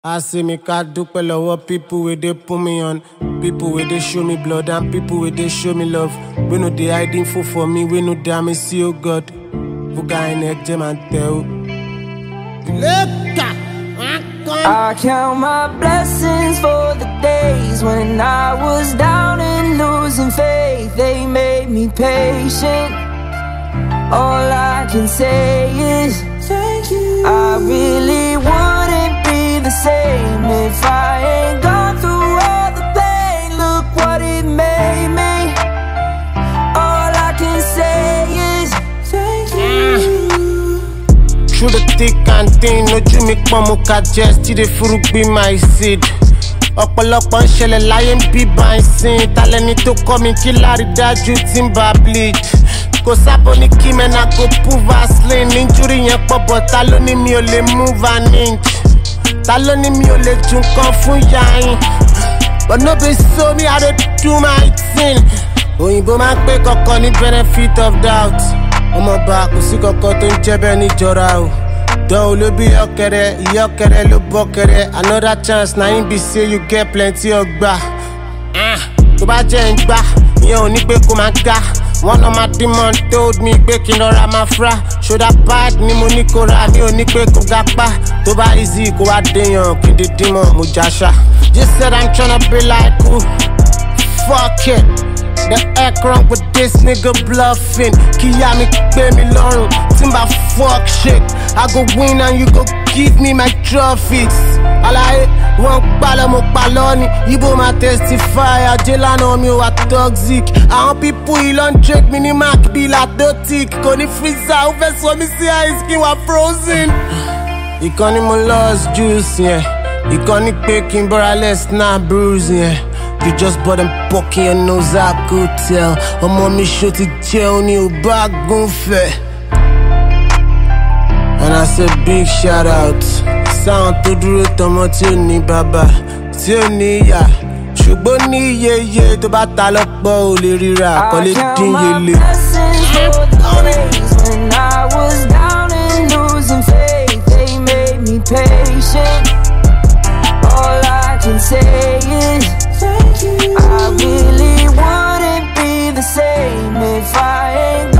I see me cat dúpẹ́ lọ́wọ́ people wey dey put me on, people wey dey show me blood and people wey dey show me love. We no dey hide info for me, we no damn me see oh God. Buga inek jam and tell. I count my blessings for the days when I was down and losing faith. They made me patient. All I can say is thank you. I really wouldn't be the same if I ain't gone through all the pain. Look what it made me. All I can say is thank you. Through the thick and thin, ojú mi pọ́n mo ka jẹ́ still dey furugbin my seed. Ọ̀pọ̀lọpọ̀ ń ṣẹlẹ̀ láyé ń bí bá ń sìn. Talẹ́ni tó kọ́ mi kí lárídájú tí ń bá bleed. Kò sábò ní kí mẹ́nà go pull Vaseline. Injury yẹn pọ̀ bọ̀ ta ló ní mi ò lè move an inch. Ta ló ní mi ò lè ju nǹkan fún yàyín. But no be so me I dey do my thing. Òyìnbó máa ń pè kọ̀ọ̀kan ní benefit of doubt. Ọmọọba kò sí kankan tó ń jẹ́ bẹ́ẹ̀ níjọra o. Dán o ló bí ìyọ́kẹrẹ ló bọ́kẹrẹ. Another chance na him be say you get plenty ọgbà. Tó bá jẹ́ ń gbá, ìyẹn ò ní pé kó máa ga. One of my demons told me pé kí n lọ́ra máa fra. Shoulda bad ni mo ní kó ra, mi ò ní pé kó ga pa. Tó bá easy kó wá déyàn, kí n dé dímọ̀ mo jáṣá. Just said I'm tryna be like who? Fuck it. The heck wrong with this nigga bluffing. Kíyà mi gbé mi lọ́rùn, tí n bá fuck shit. I go win and you go give me my trophies. Àlàyé wọ́n palẹ̀ mo palọ́ ni, Ibo máa testify. Ajé lánàá mi ò wá toxic. Àwọn pípú yìí ló ń trade mi ní mark bí latotic. Kò ní freezer, ó fẹ́ sọ mí sí ice kí n wá frozen. Ìkan ni mo lost juice yẹn, ìkan ni pé kí n bọ́ra less náà bruise yẹn. You just bought them poking your nose, I could tell. Ọmọ mi ṣó ti jẹun ní ò bá gúnfẹ̀. And I say big shout out. Sound tó dúró tọmọ tí ò ní bàbá, tí ò ní ìyá. Ṣùgbọ́n ní iyeye tó bá ta lọ́pọ̀ ò lè ríra, kò lè dín yẹlé. When I was down and losing faith, they made me patient. All I can say is thank you. I really wouldn't be the same if I ain't